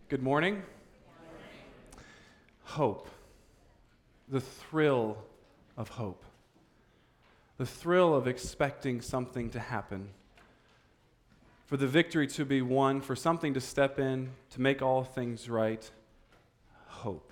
Good morning. Hope. The thrill of hope. The thrill of expecting something to happen. For the victory to be won, for something to step in, to make all things right. Hope.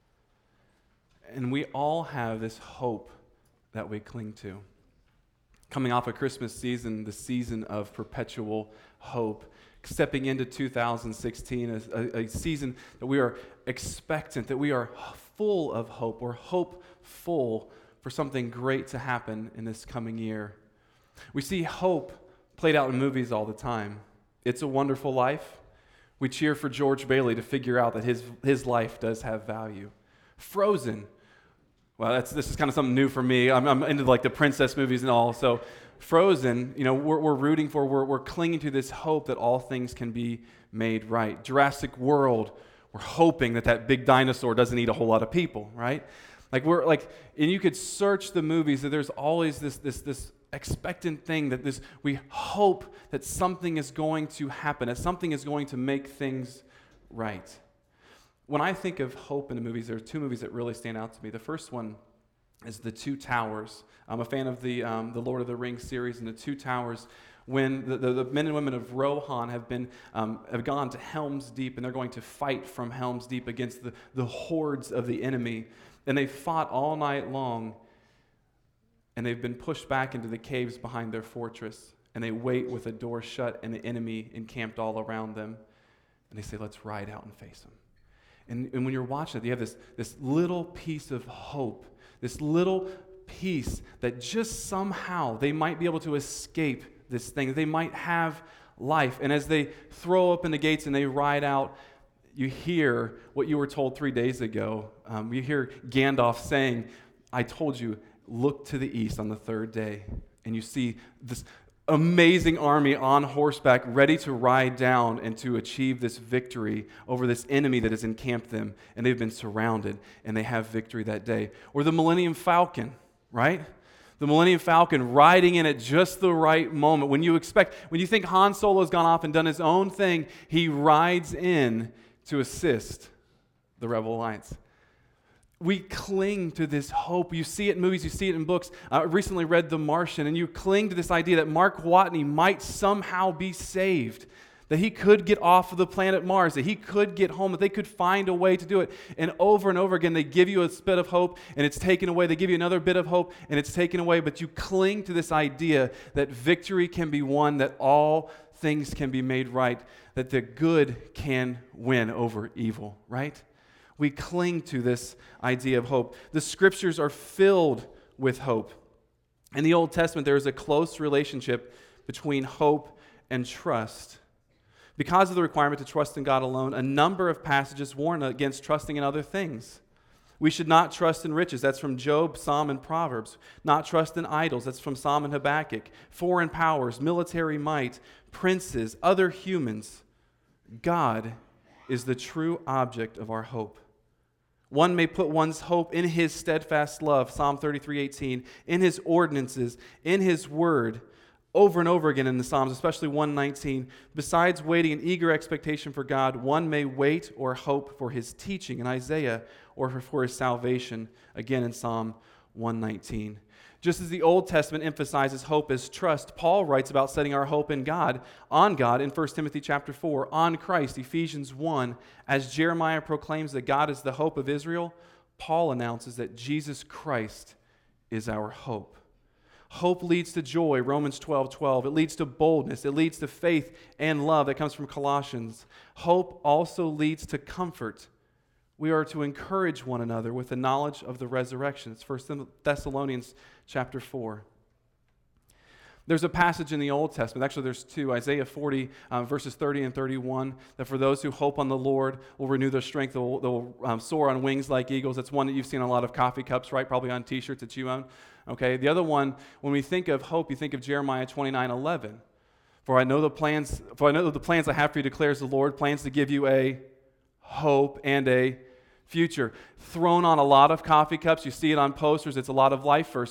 And we all have this hope that we cling to. Coming off a Christmas season, the season of perpetual hope. Stepping into 2016, a season that we are expectant, that we are full of hope. We're hopeful for something great to happen in this coming year. We see hope played out in movies all the time. It's a Wonderful Life. We cheer for George Bailey to figure out that his life does have value. Frozen. Well, this is kind of something new for me. I'm into like the princess movies and all, so Frozen, we're rooting for, we're clinging to this hope that all things can be made right. Jurassic World, we're hoping that big dinosaur doesn't eat a whole lot of people, right? And you could search the movies, that there's always this expectant thing that we hope that something is going to happen, that something is going to make things right. When I think of hope in the movies, there are two movies that really stand out to me. The first one is The Two Towers. I'm a fan of the Lord of the Rings series and The Two Towers. When the men and women of Rohan have gone to Helm's Deep, and they're going to fight from Helm's Deep against the hordes of the enemy, and they fought all night long, and they've been pushed back into the caves behind their fortress, and they wait with the door shut and the enemy encamped all around them, and they say, "Let's ride out and face them." And when you're watching it, you have this little piece of hope, this little piece that just somehow they might be able to escape this thing. They might have life. And as they throw open the gates and they ride out, you hear what you were told 3 days ago. You hear Gandalf saying, "I told you, look to the east on the third day." And you see this amazing army on horseback ready to ride down and to achieve this victory over this enemy that has encamped them, and they've been surrounded, and they have victory that day. Or the Millennium Falcon, right? The Millennium Falcon riding in at just the right moment. When you think Han Solo's gone off and done his own thing, he rides in to assist the Rebel Alliance. We cling to this hope. You see it in movies, you see it in books. I recently read The Martian, and you cling to this idea that Mark Watney might somehow be saved, that he could get off of the planet Mars, that he could get home, that they could find a way to do it. And over again, they give you a bit of hope, and it's taken away. They give you another bit of hope, and it's taken away. But you cling to this idea that victory can be won, that all things can be made right, that the good can win over evil, right? We cling to this idea of hope. The scriptures are filled with hope. In the Old Testament, there is a close relationship between hope and trust. Because of the requirement to trust in God alone, a number of passages warn against trusting in other things. We should not trust in riches. That's from Job, Psalm, and Proverbs. Not trust in idols. That's from Psalm and Habakkuk. Foreign powers, military might, princes, other humans. God is the true object of our hope. One may put one's hope in His steadfast love, Psalm 33:18, in His ordinances, in His word, over and over again in the Psalms, especially 119. Besides waiting in eager expectation for God, one may wait or hope for His teaching in Isaiah, or for His salvation, again in Psalm 119. Just as the Old Testament emphasizes hope as trust, Paul writes about setting our hope in God, on God in 1 Timothy chapter 4, on Christ, Ephesians 1. As Jeremiah proclaims that God is the hope of Israel, Paul announces that Jesus Christ is our hope. Hope leads to joy, Romans 12:12. It leads to boldness. It leads to faith and love that comes from Colossians. Hope also leads to comfort. We are to encourage one another with the knowledge of the resurrection. It's 1 Thessalonians chapter 4. There's a passage in the Old Testament, actually there's two, Isaiah 40, verses 30 and 31, that for those who hope on the Lord will renew their strength, they'll soar on wings like eagles. That's one that you've seen on a lot of coffee cups, right? Probably on t-shirts that you own. Okay, the other one, when we think of hope, you think of Jeremiah 29:11. For I know the plans I have for you, declares the Lord, plans to give you a hope and a future. Thrown on a lot of coffee cups, you see it on posters, it's a lot of life verses.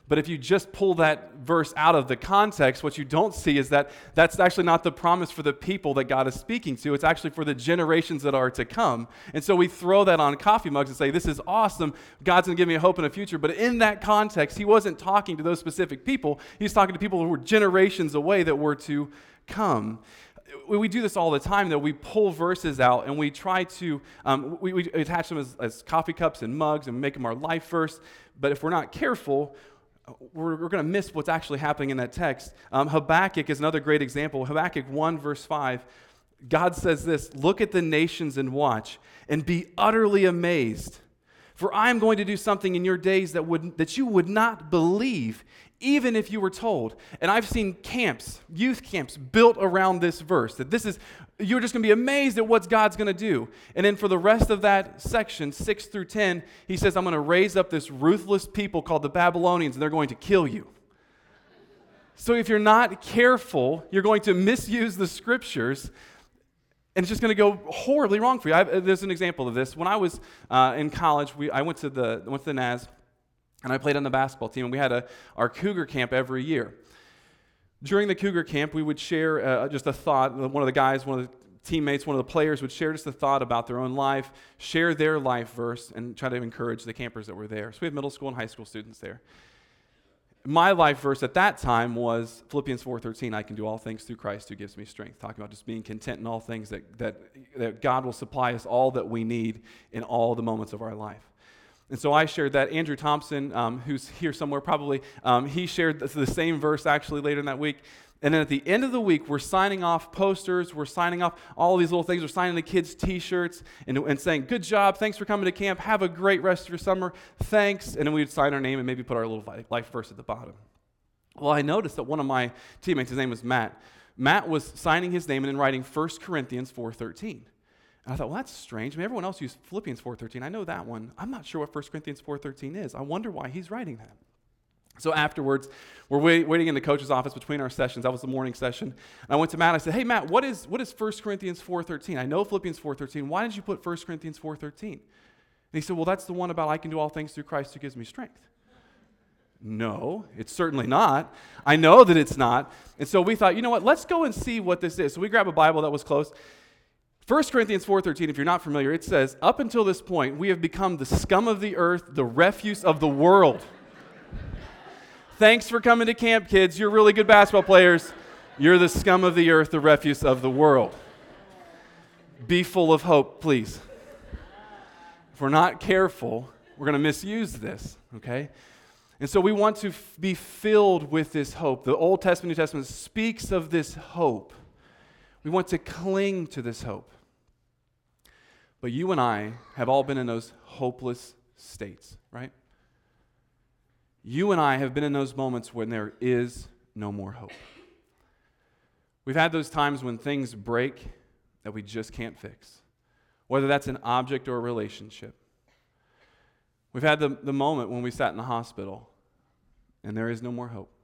But if you just pull that verse out of the context, what you don't see is that that's actually not the promise for the people that God is speaking to. It's actually for the generations that are to come. And so we throw that on coffee mugs and say, this is awesome. God's going to give me a hope in the future. But in that context, he wasn't talking to those specific people. He's talking to people who were generations away that were to come. We do this all the time, though. We pull verses out and we try to, we attach them as coffee cups and mugs and make them our life verse. But if we're not careful, we're going to miss what's actually happening in that text. Habakkuk is another great example. Habakkuk 1 verse 5, God says this, look at the nations and watch and be utterly amazed. For I am going to do something in your days that you would not believe, even if you were told. And I've seen camps, youth camps, built around this verse. That this is, you're just going to be amazed at what God's going to do. And then for the rest of that section, 6 through 10, he says, I'm going to raise up this ruthless people called the Babylonians, and they're going to kill you. So if you're not careful, you're going to misuse the scriptures, and it's just going to go horribly wrong for you. There's an example of this. When I was in college, I went to the NAS, and I played on the basketball team, and we had our Cougar camp every year. During the Cougar camp, we would share just a thought. One of the guys, one of the teammates, one of the players would share just a thought about their own life, share their life verse, and try to encourage the campers that were there. So we have middle school and high school students there. My life verse at that time was Philippians 4:13, I can do all things through Christ who gives me strength, talking about just being content in all things, that God will supply us all that we need in all the moments of our life. And so I shared that. Andrew Thompson, who's here somewhere probably, he shared the same verse actually later in that week. And then at the end of the week, we're signing off posters, we're signing off all these little things, we're signing the kids' t-shirts and saying, good job, thanks for coming to camp, have a great rest of your summer, thanks. And then we'd sign our name and maybe put our little life verse at the bottom. Well, I noticed that one of my teammates, his name was Matt, was signing his name and then writing 1 Corinthians 4:13. And I thought, well, that's strange. I mean, everyone else used Philippians 4:13. I know that one. I'm not sure what 1 Corinthians 4:13 is. I wonder why he's writing that. So afterwards, we're waiting in the coach's office between our sessions. That was the morning session. And I went to Matt. I said, hey, Matt, what is 1 Corinthians 4:13? I know Philippians 4:13. Why did you put 1 Corinthians 4:13? And he said, well, that's the one about I can do all things through Christ who gives me strength. No, it's certainly not. I know that it's not. And so we thought, you know what, let's go and see what this is. So we grabbed a Bible that was close. 1 Corinthians 4:13, if you're not familiar, it says, up until this point, we have become the scum of the earth, the refuse of the world. Thanks for coming to camp, kids. You're really good basketball players. You're the scum of the earth, the refuse of the world. Be full of hope, please. If we're not careful, we're going to misuse this, okay? And so we want to be filled with this hope. The Old Testament, New Testament speaks of this hope. We want to cling to this hope. But you and I have all been in those hopeless states, right? You and I have been in those moments when there is no more hope. We've had those times when things break that we just can't fix, whether that's an object or a relationship. We've had the moment when we sat in the hospital and there is no more hope.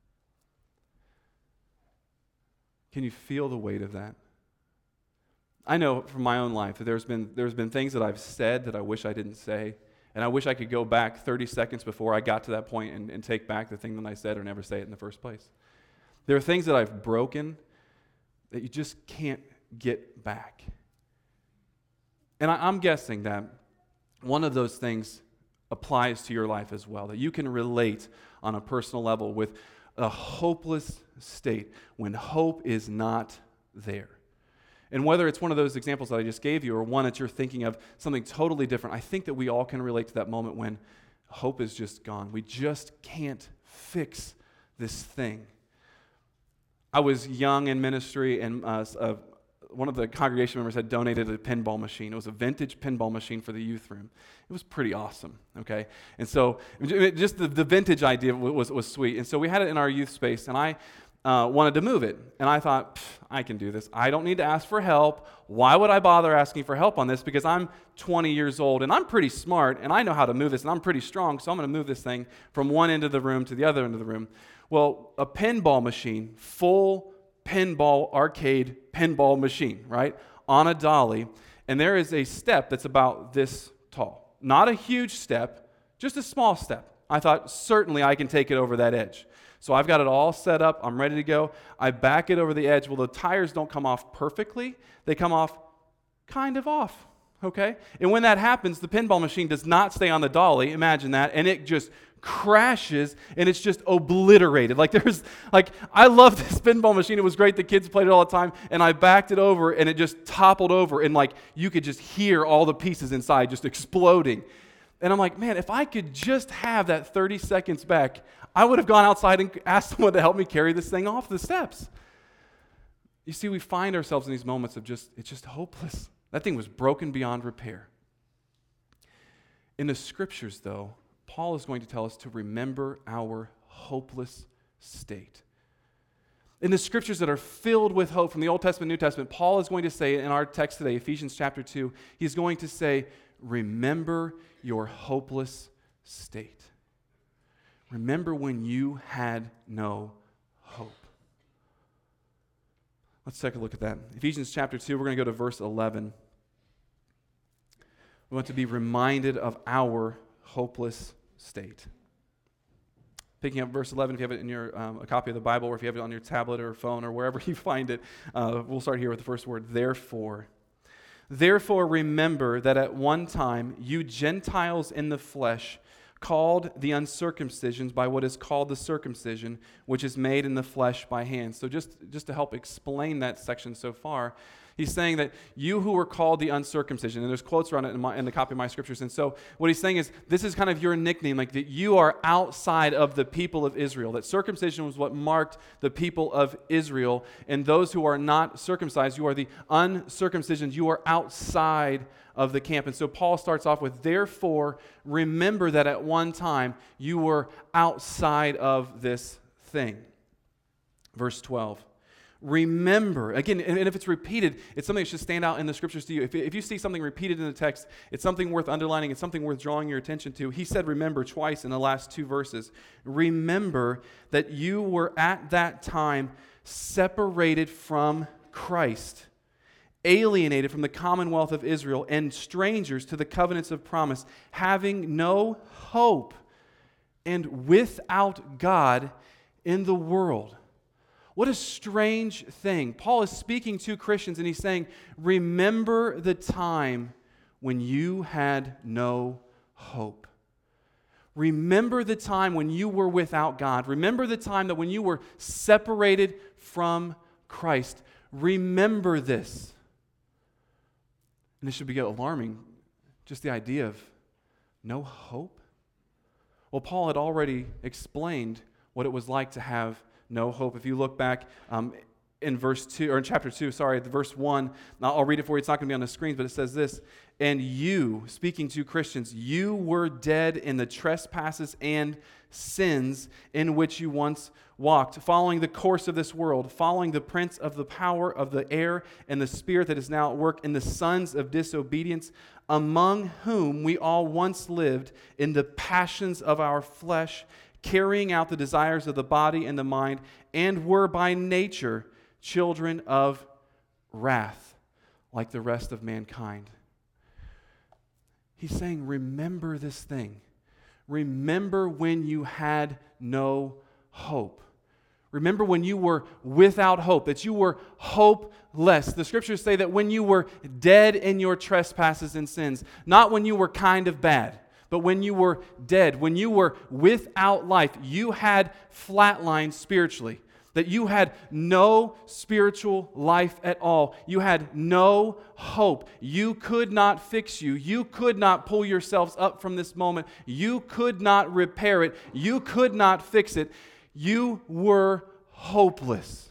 Can you feel the weight of that? I know from my own life that there's been things that I've said that I wish I didn't say, and I wish I could go back 30 seconds before I got to that point and take back the thing that I said or never say it in the first place. There are things that I've broken that you just can't get back. And I'm guessing that one of those things applies to your life as well, that you can relate on a personal level with a hopeless state when hope is not there. And whether it's one of those examples that I just gave you or one that you're thinking of something totally different, I think that we all can relate to that moment when hope is just gone. We just can't fix this thing. I was young in ministry, and one of the congregation members had donated a pinball machine. It was a vintage pinball machine for the youth room. It was pretty awesome, okay? And so just the vintage idea was sweet. And so we had it in our youth space, and I wanted to move it. And I thought, I can do this. I don't need to ask for help. Why would I bother asking for help on this? Because I'm 20 years old, and I'm pretty smart, and I know how to move this, and I'm pretty strong, so I'm going to move this thing from one end of the room to the other end of the room. Well, a pinball machine, full pinball arcade pinball machine, right, on a dolly, and there is a step that's about this tall. Not a huge step, just a small step I thought, certainly I can take it over that edge. So I've got it all set up. I'm ready to go. I back it over the edge. Well, the tires don't come off perfectly. They come off kind of off, okay? And when that happens, the pinball machine does not stay on the dolly. Imagine that. And it just crashes, and it's just obliterated. I love this pinball machine. It was great. The kids played it all the time. And I backed it over, and it just toppled over. And you could just hear all the pieces inside just exploding. And I'm like, man, if I could just have that 30 seconds back, I would have gone outside and asked someone to help me carry this thing off the steps. You see, we find ourselves in these moments of it's just hopeless. That thing was broken beyond repair. In the scriptures, though, Paul is going to tell us to remember our hopeless state. In the scriptures that are filled with hope from the Old Testament, New Testament, Paul is going to say in our text today, Ephesians chapter 2, he's going to say, remember your hopeless state. Remember when you had no hope. Let's take a look at that. Ephesians chapter 2, we're going to go to verse 11. We want to be reminded of our hopeless state. Picking up verse 11, if you have it in your a copy of the Bible, or if you have it on your tablet or phone or wherever you find it, we'll start here with the first word, therefore. Therefore remember that at one time you Gentiles in the flesh, called the uncircumcision by what is called the circumcision, which is made in the flesh by hands. So just to help explain that section so far, he's saying that you who were called the uncircumcision, and there's quotes around it in the copy of my scriptures, and so what he's saying is this is kind of your nickname, like that you are outside of the people of Israel, that circumcision was what marked the people of Israel, and those who are not circumcised, you are the uncircumcision, you are outside of the camp. And so Paul starts off with, therefore, remember that at one time you were outside of this thing. Verse 12. Remember, again, and if it's repeated, it's something that should stand out in the scriptures to you. If you see something repeated in the text, it's something worth underlining, it's something worth drawing your attention to. He said remember twice in the last two verses. Remember that you were at that time separated from Christ, alienated from the commonwealth of Israel, and strangers to the covenants of promise, having no hope and without God in the world. What a strange thing. Paul is speaking to Christians and he's saying, remember the time when you had no hope. Remember the time when you were without God. Remember the time that when you were separated from Christ. Remember this. And this should be alarming, just the idea of no hope. Well, Paul had already explained what it was like to have no hope. If you look back in verse 2, or in chapter 2, verse 1, I'll read it for you. It's not going to be on the screens, but it says this, and you, speaking to Christians, you were dead in the trespasses and sins in which you once walked, following the course of this world, following the prince of the power of the air and the spirit that is now at work in the sons of disobedience, among whom we all once lived in the passions of our flesh, carrying out the desires of the body and the mind, and were by nature children of wrath, like the rest of mankind. He's saying, remember this thing. Remember when you had no hope. Remember when you were without hope, that you were hopeless. The scriptures say that when you were dead in your trespasses and sins, not when you were kind of bad, but when you were dead, when you were without life, you had flatlined spiritually. That you had no spiritual life at all. You had no hope. You could not fix you. You could not pull yourselves up from this moment. You could not repair it. You could not fix it. You were hopeless.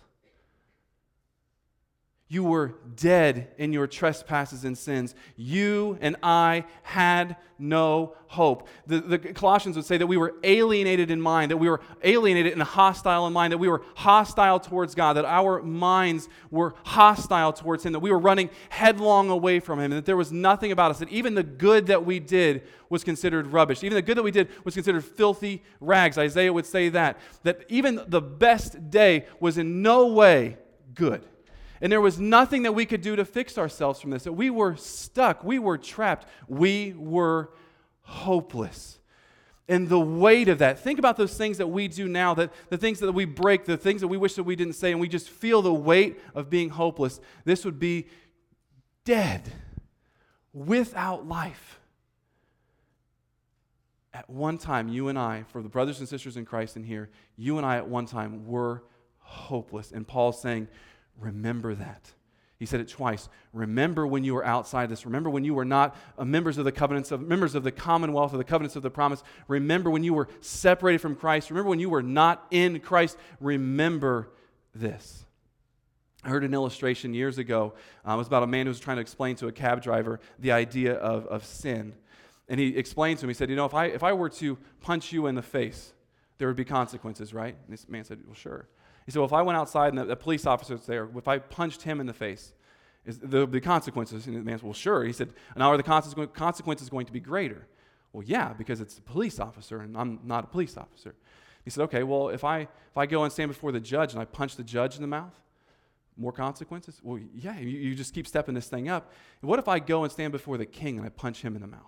You were dead in your trespasses and sins. You and I had no hope. The Colossians would say that we were alienated in mind, that we were alienated and hostile in mind, that we were hostile towards God, that our minds were hostile towards Him, that we were running headlong away from Him, and that there was nothing about us, that even the good that we did was considered rubbish. Even the good that we did was considered filthy rags. Isaiah would say that even the best day was in no way good. And there was nothing that we could do to fix ourselves from this. That we were stuck. We were trapped. We were hopeless. And the weight of that. Think about those things that we do now, that the things that we break, the things that we wish that we didn't say, and we just feel the weight of being hopeless. This would be dead, without life. At one time, you and I, for the brothers and sisters in Christ in here, you and I at one time were hopeless. And Paul's saying, remember that. He said it twice. Remember when you were outside this. Remember when you were not members of the covenants, members of the commonwealth, of the covenants of the promise. Remember when you were separated from Christ. Remember when you were not in Christ. Remember this. I heard an illustration years ago. It was about a man who was trying to explain to a cab driver the idea of sin. And he explained to him, he said, if I were to punch you in the face, there would be consequences, right? And this man said, well, sure. He said, well, if I went outside and the police officer was there, if I punched him in the face, there would be consequences. And the man said, well, sure. He said, now are the consequences going to be greater? Well, yeah, because it's a police officer and I'm not a police officer. He said, okay, well, if I go and stand before the judge and I punch the judge in the mouth, more consequences? Well, yeah, you just keep stepping this thing up. And what if I go and stand before the king and I punch him in the mouth?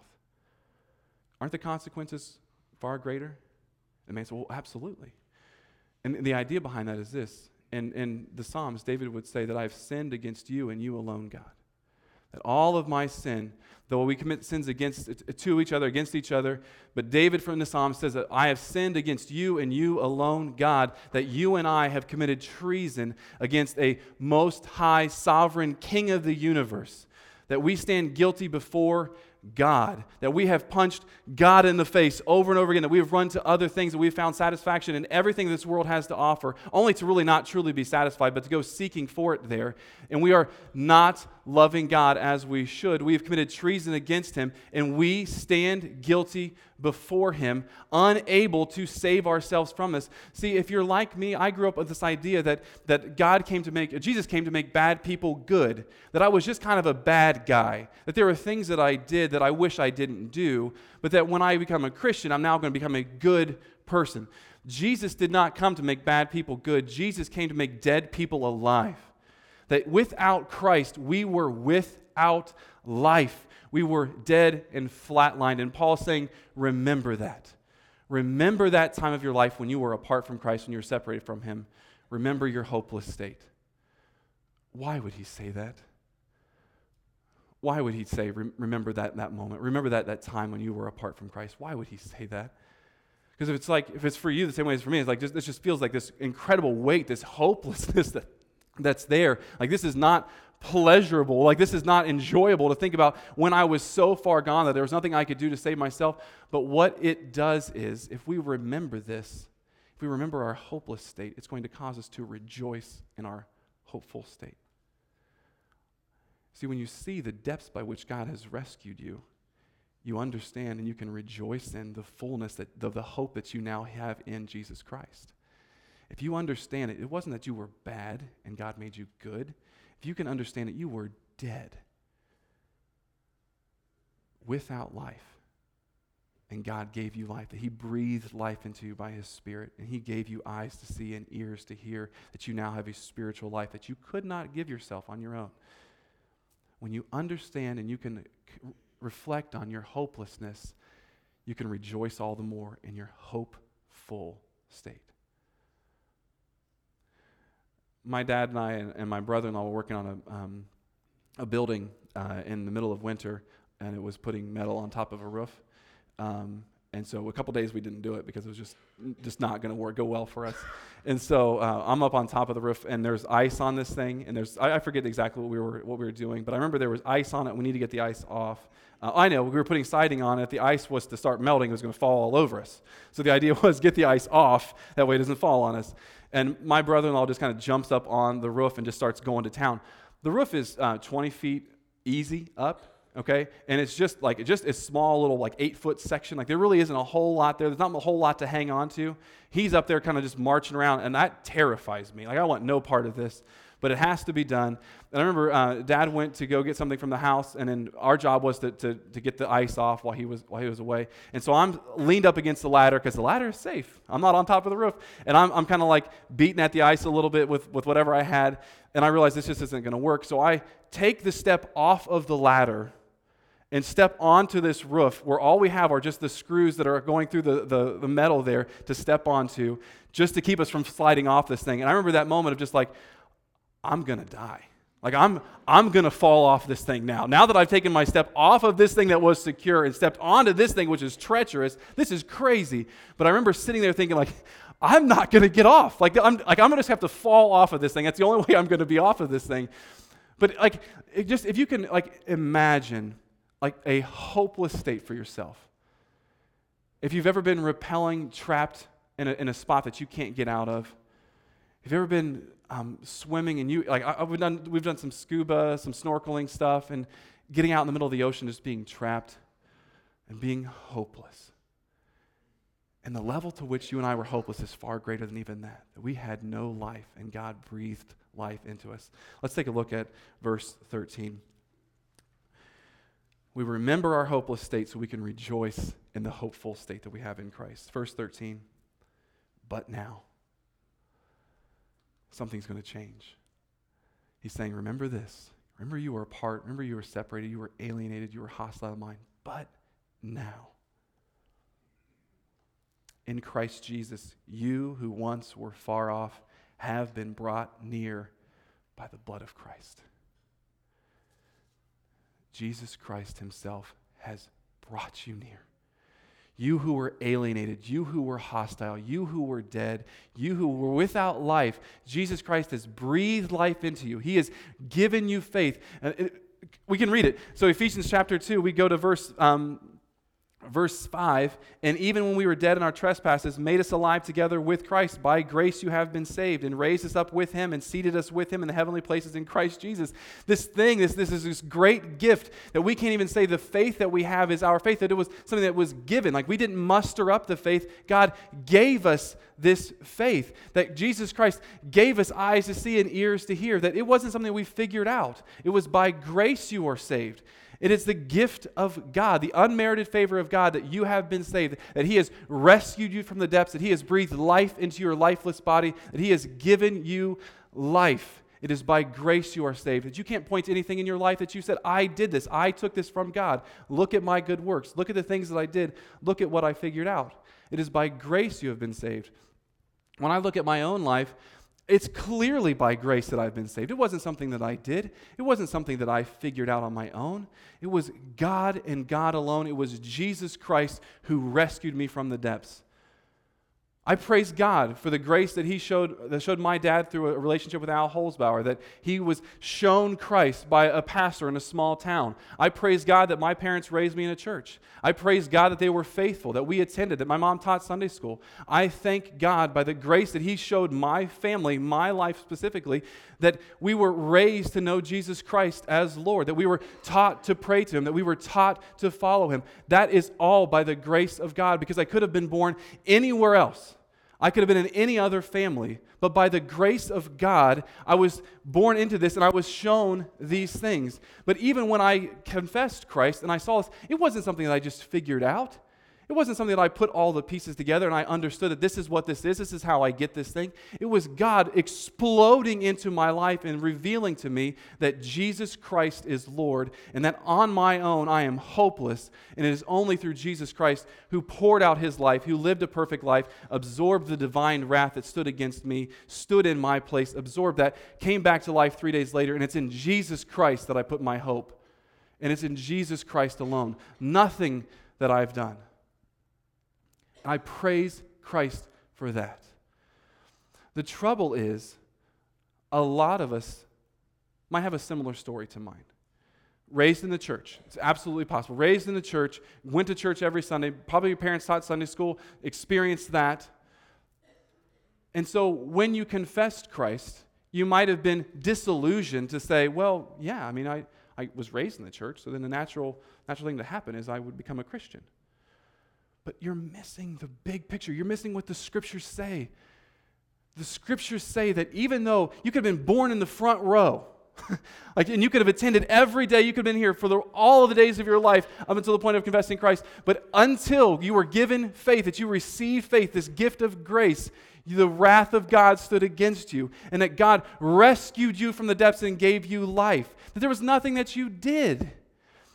Aren't the consequences far greater? The man said, well, absolutely. And the idea behind that is this. In the Psalms, David would say that I've sinned against you and you alone, God. That all of my sin, though we commit sins against each other, but David from the Psalms says that I have sinned against you and you alone, God, that you and I have committed treason against a most high, sovereign King of the universe, that we stand guilty before God, that we have punched God in the face over and over again, that we have run to other things, that we have found satisfaction in everything this world has to offer, only to really not truly be satisfied, but to go seeking for it there. And we are not loving God as we should. We have committed treason against Him, and we stand guilty before Him, unable to save ourselves from this. See, if you're like me, I grew up with this idea that Jesus came to make bad people good, that I was just kind of a bad guy, that there were things that I did that I wish I didn't do, but that when I become a Christian, I'm now going to become a good person. Jesus did not come to make bad people good. Jesus came to make dead people alive. That without Christ, we were without life. We were dead and flatlined. And Paul's saying, remember that. Remember that time of your life when you were apart from Christ, when you were separated from Him. Remember your hopeless state. Why would he say that? Why would he say, remember that moment? Remember that time when you were apart from Christ? Why would he say that? Because if it's for you the same way as for me, it's like this just feels like this incredible weight, this hopelessness that's there. Like this is not pleasurable. Like this is not enjoyable to think about when I was so far gone that there was nothing I could do to save myself. But what it does is, if we remember this, if we remember our hopeless state, it's going to cause us to rejoice in our hopeful state. See, when you see the depths by which God has rescued you, you understand and you can rejoice in the fullness of the hope that you now have in Jesus Christ. If you understand it, it wasn't that you were bad and God made you good. If you can understand it, you were dead, without life, and God gave you life, that He breathed life into you by His Spirit, and He gave you eyes to see and ears to hear, that you now have a spiritual life that you could not give yourself on your own. When you understand and you can reflect on your hopelessness, you can rejoice all the more in your hopeful state. My dad and I and my brother-in-law were working on a building in the middle of winter, and it was putting metal on top of a roof. And so a couple days we didn't do it because it was just not going to go well for us. And so I'm up on top of the roof, and there's ice on this thing, and I forget exactly what we were doing, but I remember there was ice on it. We need to get the ice off. I know, we were putting siding on it. The ice was to start melting. It was going to fall all over us. So the idea was get the ice off. That way it doesn't fall on us. And my brother-in-law just kind of jumps up on the roof and just starts going to town. The roof is 20 feet easy up, okay? And it's just a small little 8-foot section. Like there really isn't a whole lot there. There's not a whole lot to hang on to. He's up there kind of just marching around, and that terrifies me. Like I want no part of this. But it has to be done. And I remember Dad went to go get something from the house, and then our job was to get the ice off while he was away. And so I'm leaned up against the ladder because the ladder is safe. I'm not on top of the roof, and I'm kind of beating at the ice a little bit with whatever I had. And I realized this just isn't going to work. So I take the step off of the ladder and step onto this roof where all we have are just the screws that are going through the metal there to step onto, just to keep us from sliding off this thing. And I remember that moment of just like, I'm going to die. Like, I'm going to fall off this thing now. Now that I've taken my step off of this thing that was secure and stepped onto this thing which is treacherous, this is crazy. But I remember sitting there thinking, like, I'm not going to get off. I'm going to just have to fall off of this thing. That's the only way I'm going to be off of this thing. But like, if you can like imagine like a hopeless state for yourself. If you've ever been rappelling, trapped in a spot that you can't get out of, if you've ever been swimming and we've done some scuba, some snorkeling stuff, and getting out in the middle of the ocean, just being trapped and being hopeless. And the level to which you and I were hopeless is far greater than even that we had no life, and God breathed life into us. Let's take a look at verse 13. We remember our hopeless state so we can rejoice in the hopeful state that we have in Christ. Verse 13, but now, something's going to change. He's saying, remember this. Remember you were apart. Remember you were separated. You were alienated. You were hostile of mind. But now, in Christ Jesus, you who once were far off have been brought near by the blood of Christ. Jesus Christ himself has brought you near. You who were alienated, you who were hostile, you who were dead, you who were without life, Jesus Christ has breathed life into you. He has given you faith. We can read it. So Ephesians chapter 2, we go to verse 5, and even when we were dead in our trespasses, made us alive together with Christ. By grace you have been saved, and raised us up with him, and seated us with him in the heavenly places in Christ Jesus. This is this great gift that we can't even say the faith that we have is our faith, that it was something that was given. Like, we didn't muster up the faith. God gave us this faith, that Jesus Christ gave us eyes to see and ears to hear, that it wasn't something we figured out. It was by grace you are saved. It is the gift of God, the unmerited favor of God, that you have been saved, that he has rescued you from the depths, that he has breathed life into your lifeless body, that he has given you life. It is by grace you are saved. That you can't point to anything in your life that you said, I did this, I took this from God. Look at my good works. Look at the things that I did. Look at what I figured out. It is by grace you have been saved. When I look at my own life, it's clearly by grace that I've been saved. It wasn't something that I did. It wasn't something that I figured out on my own. It was God and God alone. It was Jesus Christ who rescued me from the depths. I praise God for the grace that showed my dad through a relationship with Al Holzbauer, that he was shown Christ by a pastor in a small town. I praise God that my parents raised me in a church. I praise God that they were faithful, that we attended, that my mom taught Sunday school. I thank God by the grace that he showed my family, my life specifically, that we were raised to know Jesus Christ as Lord, that we were taught to pray to him, that we were taught to follow him. That is all by the grace of God, because I could have been born anywhere else. I could have been in any other family, but by the grace of God, I was born into this and I was shown these things. But even when I confessed Christ and I saw this, it wasn't something that I just figured out. It wasn't something that I put all the pieces together and I understood that this is what this is how I get this thing. It was God exploding into my life and revealing to me that Jesus Christ is Lord, and that on my own I am hopeless, and it is only through Jesus Christ, who poured out his life, who lived a perfect life, absorbed the divine wrath that stood against me, stood in my place, absorbed that, came back to life 3 days later, and it's in Jesus Christ that I put my hope. And it's in Jesus Christ alone. Nothing that I've done. I praise Christ for that. The trouble is, a lot of us might have a similar story to mine. Raised in the church. It's absolutely possible. Raised in the church, went to church every Sunday. Probably your parents taught Sunday school, experienced that. And so when you confessed Christ, you might have been disillusioned to say, well, yeah, I mean, I was raised in the church, so then the natural thing to happen is I would become a Christian. But you're missing the big picture. You're missing what the Scriptures say. The Scriptures say that even though you could have been born in the front row, and you could have attended every day, you could have been here for all of the days of your life up until the point of confessing Christ, but until you were given faith, that you received faith, this gift of grace, the wrath of God stood against you, and that God rescued you from the depths and gave you life. That there was nothing that you did.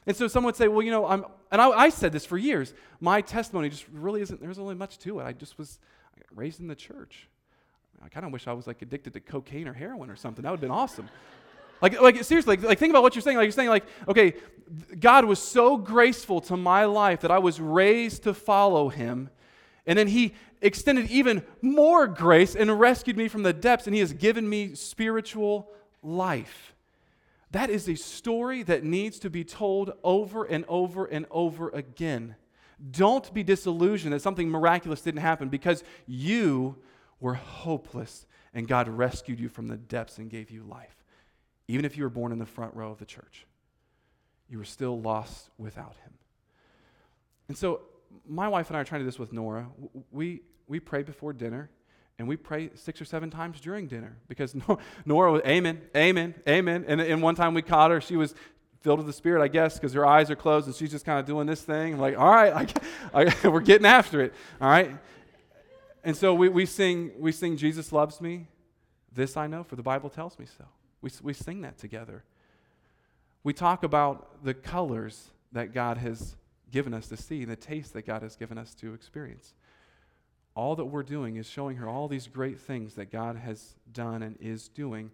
And so someone would say, well, I said this for years. My testimony just really isn't, there's only much to it. I got raised in the church. I kind of wish I was like addicted to cocaine or heroin or something. That would have been awesome. Like seriously, like think about what you're saying. Like you're saying, like, okay, God was so graceful to my life that I was raised to follow him. And then he extended even more grace and rescued me from the depths, and he has given me spiritual life. That is a story that needs to be told over and over and over again. Don't be disillusioned that something miraculous didn't happen, because you were hopeless and God rescued you from the depths and gave you life. Even if you were born in the front row of the church, you were still lost without him. And so my wife and I are trying to do this with Nora. We pray before dinner. And we pray 6 or 7 times during dinner, because Nora was, amen, amen, amen. And one time we caught her, she was filled with the Spirit, I guess, because her eyes are closed, and she's just kind of doing this thing. I'm like, all right, we're getting after it, all right? And so we sing, Jesus loves me, this I know, for the Bible tells me so. We sing that together. We talk about the colors that God has given us to see, the taste that God has given us to experience. All that we're doing is showing her all these great things that God has done and is doing,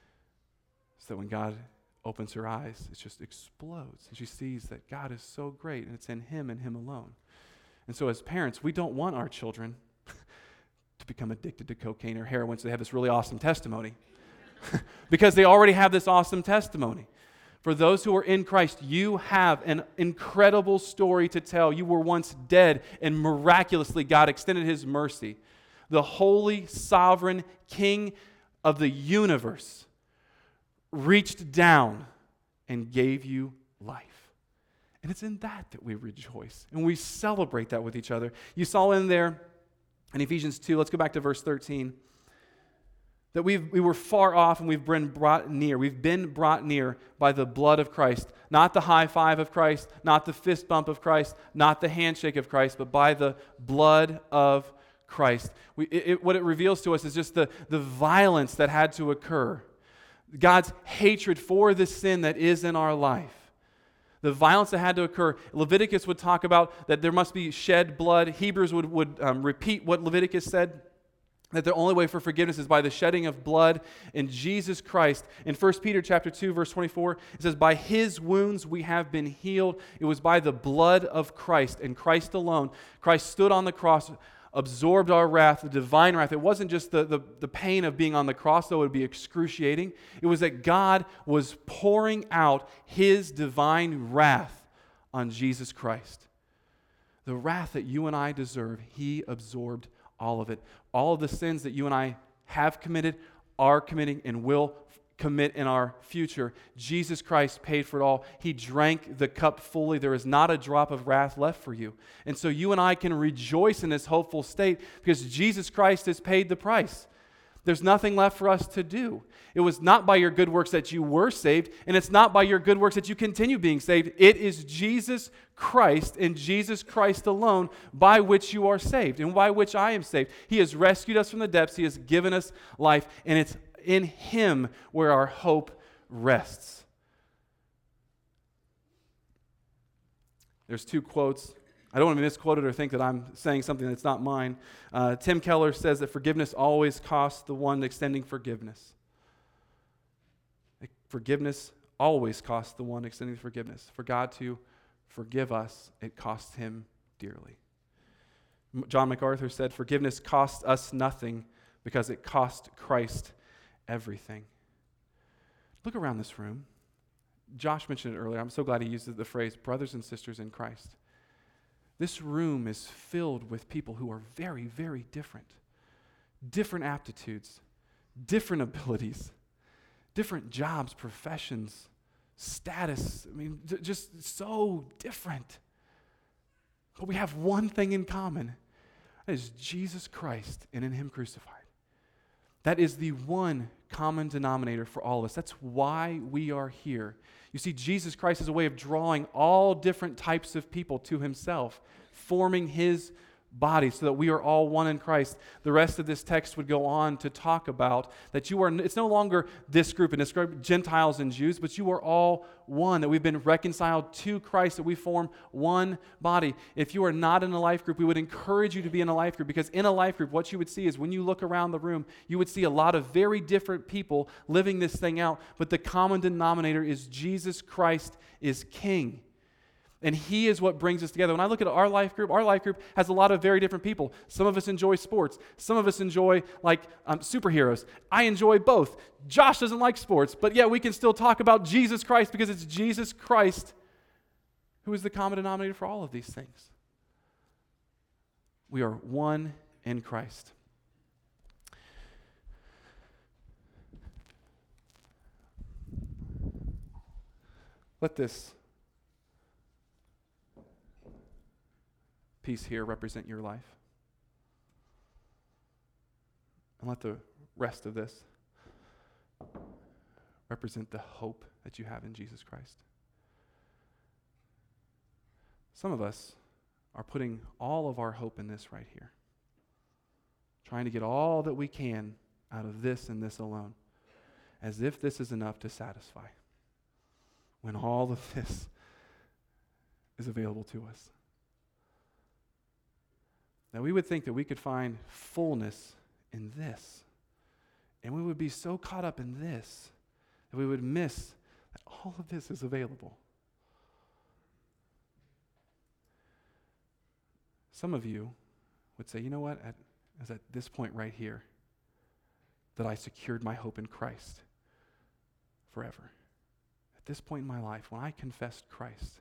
so that when God opens her eyes, it just explodes. And she sees that God is so great, and it's in him and him alone. And so as parents, we don't want our children to become addicted to cocaine or heroin so they have this really awesome testimony. Because they already have this awesome testimony. For those who are in Christ, you have an incredible story to tell. You were once dead, and miraculously God extended his mercy. The holy, sovereign King of the universe reached down and gave you life. And it's in that we rejoice, and we celebrate that with each other. You saw in there in Ephesians 2, let's go back to verse 13. That we were far off and we've been brought near. We've been brought near by the blood of Christ. Not the high five of Christ, not the fist bump of Christ, not the handshake of Christ, but by the blood of Christ. What it reveals to us is just the violence that had to occur. God's hatred for the sin that is in our life. The violence that had to occur. Leviticus would talk about that there must be shed blood. Hebrews would repeat what Leviticus said. That the only way for forgiveness is by the shedding of blood in Jesus Christ. In 1 Peter chapter 2, verse 24, it says, by his wounds we have been healed. It was by the blood of Christ and Christ alone. Christ stood on the cross, absorbed our wrath, the divine wrath. It wasn't just the pain of being on the cross, though it would be excruciating. It was that God was pouring out his divine wrath on Jesus Christ. The wrath that you and I deserve, he absorbed all of it. All of the sins that you and I have committed, are committing, and will commit in our future, Jesus Christ paid for it all. He drank the cup fully. There is not a drop of wrath left for you. And so you and I can rejoice in this hopeful state because Jesus Christ has paid the price. There's nothing left for us to do. It was not by your good works that you were saved, and it's not by your good works that you continue being saved. It is Jesus Christ and Jesus Christ alone by which you are saved and by which I am saved. He has rescued us from the depths. He has given us life, and it's in him where our hope rests. There's 2 quotes. I don't want to be misquoted or think that I'm saying something that's not mine. Tim Keller says that forgiveness always costs the one extending forgiveness. Forgiveness always costs the one extending forgiveness. For God to forgive us, it costs him dearly. John MacArthur said, forgiveness costs us nothing because it cost Christ everything. Look around this room. Josh mentioned it earlier. I'm so glad he used the phrase, brothers and sisters in Christ. This room is filled with people who are very, very different. Different aptitudes, different abilities, different jobs, professions, status. I mean, just so different. But we have one thing in common. That is Jesus Christ and in him crucified. That is the one common denominator for all of us. That's why we are here. You see, Jesus Christ is a way of drawing all different types of people to himself, forming his body, so that we are all one in Christ. The rest of this text would go on to talk about that it's no longer this group and this group, Gentiles and Jews, but you are all one, that we've been reconciled to Christ, that we form one body. If you are not in a life group, we would encourage you to be in a life group, because in a life group, what you would see is when you look around the room, you would see a lot of very different people living this thing out, but the common denominator is Jesus Christ is King. And He is what brings us together. When I look at our life group has a lot of very different people. Some of us enjoy sports. Some of us enjoy superheroes. I enjoy both. Josh doesn't like sports, but yeah, we can still talk about Jesus Christ, because it's Jesus Christ who is the common denominator for all of these things. We are one in Christ. Let this piece here represent your life. And let the rest of this represent the hope that you have in Jesus Christ. Some of us are putting all of our hope in this right here, trying to get all that we can out of this and this alone, as if this is enough to satisfy, when all of this is available to us. Now, we would think that we could find fullness in this, and we would be so caught up in this that we would miss that all of this is available. Some of you would say, you know what, it was at this point right here that I secured my hope in Christ forever. At this point in my life, when I confessed Christ,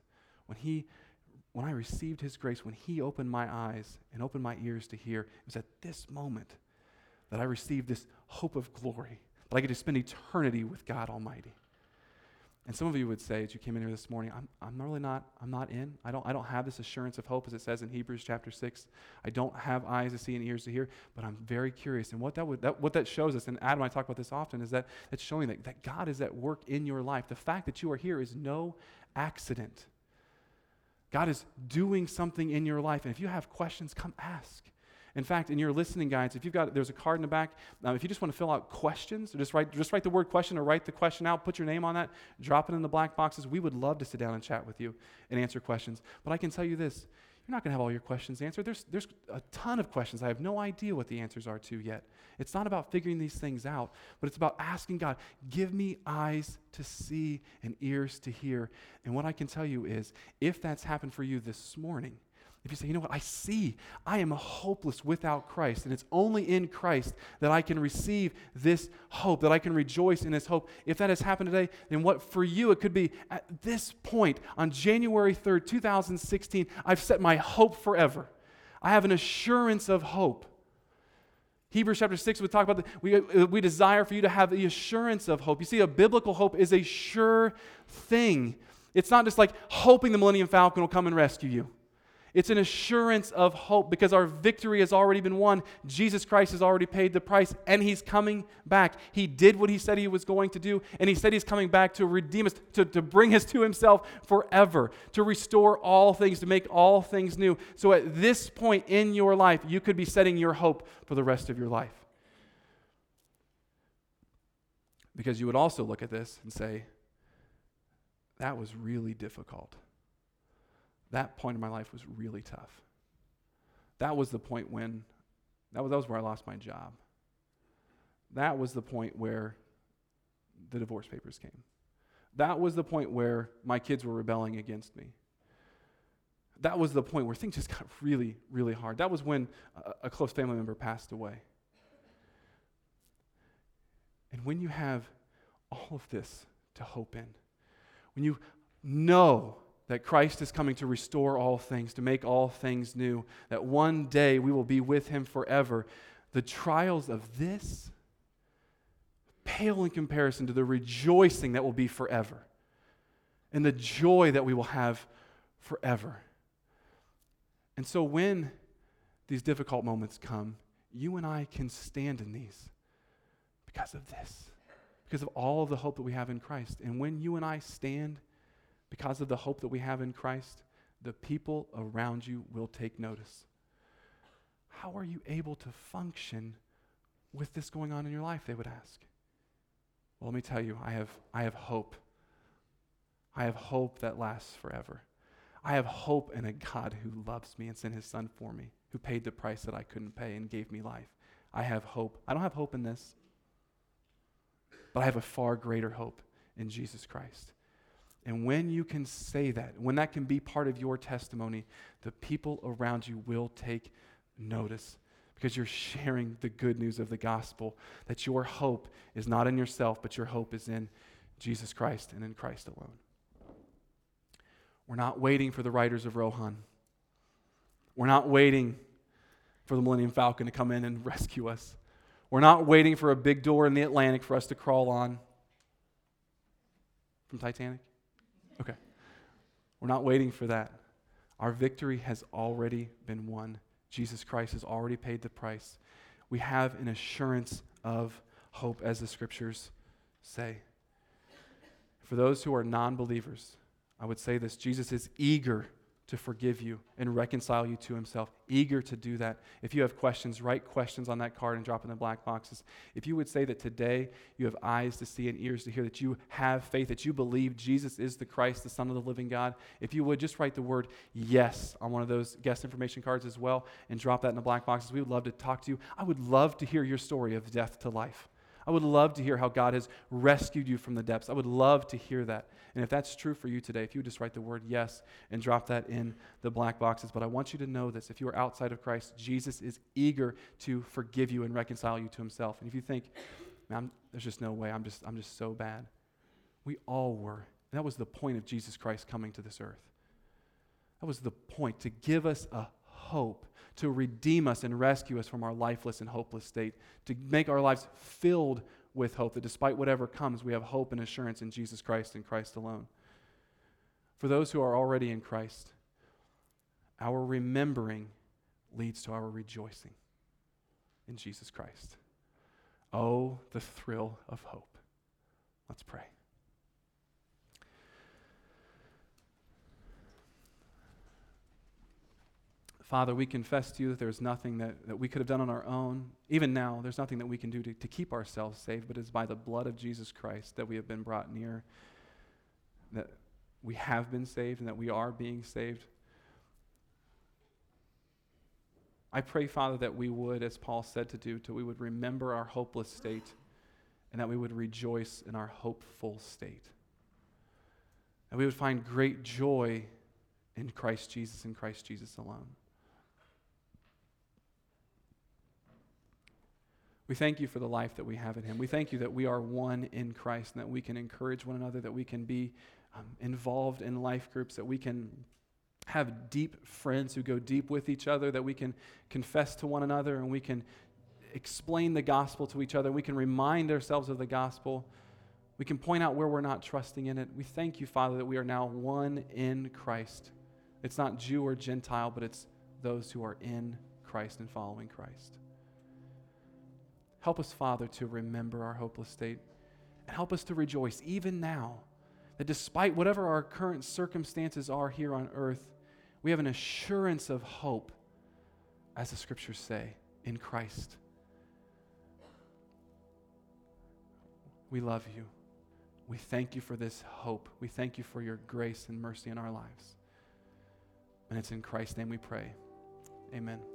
when I received His grace, when He opened my eyes and opened my ears to hear, it was at this moment that I received this hope of glory, that I get to spend eternity with God Almighty. And some of you would say, as you came in here this morning, I'm not in. I don't have this assurance of hope, as it says in Hebrews chapter 6. I don't have eyes to see and ears to hear, but I'm very curious. And what that shows us, and Adam and I talk about this often, is that it's showing that God is at work in your life. The fact that you are here is no accident. God is doing something in your life. And if you have questions, come ask. In fact, in your listening guides, there's a card in the back. If you just want to fill out questions, or just write the word question, or write the question out, put your name on that, drop it in the black boxes. We would love to sit down and chat with you and answer questions. But I can tell you this, you're not going to have all your questions answered. There's a ton of questions I have no idea what the answers are to yet. It's not about figuring these things out, but it's about asking God, give me eyes to see and ears to hear. And what I can tell you is, if that's happened for you this morning, if you say, you know what, I am hopeless without Christ, and it's only in Christ that I can receive this hope, that I can rejoice in this hope. If that has happened today, then what for you it could be, at this point, on January 3rd, 2016, I've set my hope forever. I have an assurance of hope. Hebrews chapter 6 would talk about we desire for you to have the assurance of hope. You see, a biblical hope is a sure thing. It's not just like hoping the Millennium Falcon will come and rescue you. It's an assurance of hope, because our victory has already been won. Jesus Christ has already paid the price, and He's coming back. He did what He said He was going to do, and He said He's coming back to redeem us, to bring us to Himself forever, to restore all things, to make all things new. So at this point in your life, you could be setting your hope for the rest of your life. Because you would also look at this and say, that was really difficult. That point in my life was really tough. That was the point that was where I lost my job. That was the point where the divorce papers came. That was the point where my kids were rebelling against me. That was the point where things just got really, really hard. That was when a close family member passed away. And when you have all of this to hope in, when you know that Christ is coming to restore all things, to make all things new, that one day we will be with Him forever, the trials of this pale in comparison to the rejoicing that will be forever, and the joy that we will have forever. And so when these difficult moments come, you and I can stand in these because of this, because of all of the hope that we have in Christ. And when you and I stand because of the hope that we have in Christ, the people around you will take notice. how are you able to function with this going on in your life, they would ask. Well, let me tell you, I have hope. I have hope that lasts forever. I have hope in a God who loves me and sent his son for me, who paid the price that I couldn't pay and gave me life. I have hope. I don't have hope in this, but I have a far greater hope in Jesus Christ. And when you can say that, when that can be part of your testimony, the people around you will take notice because you're sharing the good news of the gospel, that your hope is not in yourself, but your hope is in Jesus Christ and in Christ alone. We're not waiting for the Riders of Rohan. We're not waiting for the Millennium Falcon to come in and rescue us. We're not waiting for a big door in the Atlantic for us to crawl on. From Titanic? Okay. We're not waiting for that. Our victory has already been won. Jesus Christ has already paid the price. We have an assurance of hope, as the scriptures say. For those who are non-believers, I would say this: Jesus is eager to forgive you and reconcile you to himself, eager to do that. If you have questions, write questions on that card and drop in the black boxes. If you would say that today you have eyes to see and ears to hear, that you have faith, that you believe Jesus is the Christ, the Son of the living God, if you would just write the word yes on one of those guest information cards as well and drop that in the black boxes. We would love to talk to you. I would love to hear your story of death to life. I would love to hear how God has rescued you from the depths. I would love to hear that. And if that's true for you today, if you would just write the word yes and drop that in the black boxes. But I want you to know this: if you are outside of Christ, Jesus is eager to forgive you and reconcile you to himself. And if you think, man, there's just no way, I'm just so bad. We all were. And that was the point of Jesus Christ coming to this earth. That was the point, to give us a hope, to redeem us and rescue us from our lifeless and hopeless state, to make our lives filled with hope, that despite whatever comes, we have hope and assurance in Jesus Christ and Christ alone. For those who are already in Christ, our remembering leads to our rejoicing in Jesus Christ. Oh, the thrill of hope. Let's pray. Father, we confess to you that there's nothing that we could have done on our own. Even now, there's nothing that we can do to keep ourselves saved, but it's by the blood of Jesus Christ that we have been brought near, that we have been saved and that we are being saved. I pray, Father, that we would, as Paul said to do, we would remember our hopeless state and that we would rejoice in our hopeful state. And we would find great joy in Christ Jesus and Christ Jesus alone. We thank you for the life that we have in him. We thank you that we are one in Christ and that we can encourage one another, that we can be involved in life groups, that we can have deep friends who go deep with each other, that we can confess to one another and we can explain the gospel to each other. We can remind ourselves of the gospel. We can point out where we're not trusting in it. We thank you, Father, that we are now one in Christ. It's not Jew or Gentile, but it's those who are in Christ and following Christ. Help us, Father, to remember our hopeless state, and help us to rejoice even now that despite whatever our current circumstances are here on earth, we have an assurance of hope, as the scriptures say, in Christ. We love you. We thank you for this hope. We thank you for your grace and mercy in our lives. And it's in Christ's name we pray. Amen.